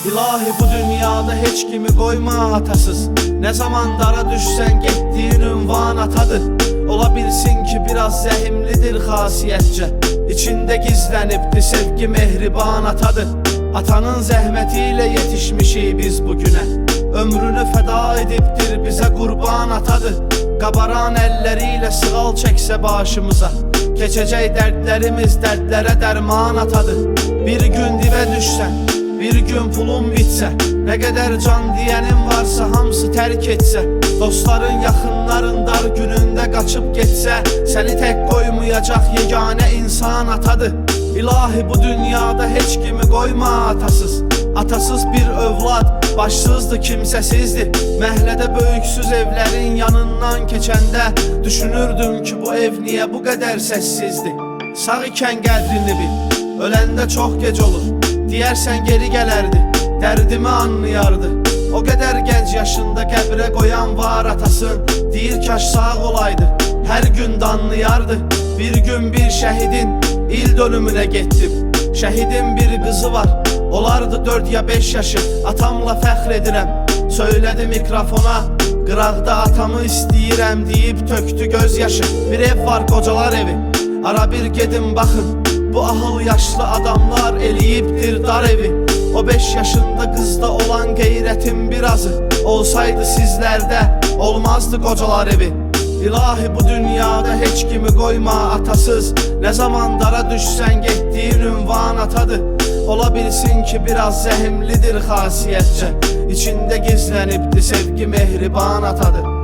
İlahi bu dünyada heç kimi qoyma atasız. Ne zaman dara düşsen getdiyin ünvan atadır. Ola bilsin ki biraz zəhimlidir xasiyyətcə. İçində gizlənibdir sevgi mehriban atadır. Atanın zəhmətiyle yetişmişik biz bugüne. Ömrünü feda edibdir bize qurban atadır. Qabaran elleriyle sığal çəksə başımıza, keçəcək dərdlərimiz dərdlərə dərman atadır. Bir gün divə düşsən, bir gün pulun bitsə, nə qədər can deyənin varsa hamısı tərk etsə, dostların yaxınların dar günündə qaçıb getsə, səni tək qoymayacaq yeganə insan atadır. İlahi bu dünyada heç kimi qoyma atasız. Atasız bir övlad başsızdır, kimsəsizdir. Məhlədə böyüksüz evlərin yanından keçəndə düşünürdüm ki bu ev niyə bu qədər səssizdir. Sağ ikən qədrini bil, öləndə çox gec olur. Deyərsən geri gələrdi, dərdimi anlayardı. O qədər gənc yaşında qəbrə qoyan var atasın. Deyir kaş sağ olaydı, hər gün danlayardı. Bir gün bir şəhidin il dönümünə getdim. Şəhidin bir qızı var, olardı 4 ya 5 yaşı. Atamla fəxr edirəm, söylədi mikrofona. Qıraqda atamı istəyirəm deyib töktü göz yaşı. Bir ev var qocalar evi, ara bir gedin baxın. Bu ahıl yaşlı adamlar eləyibdir dar evi. O 5 yaşında qızda olan qeyrətin birazı olsaydı sizlərdə olmazdı qocalar evi. İlahi bu dünyada heç kimi qoyma atasız. Ne zaman dara düşsən getdiyin ünvan atadır. Ola bilsin ki biraz zəhimlidir xasiyyətcə. İçində gizlənibdir sevgi mehriban atadır.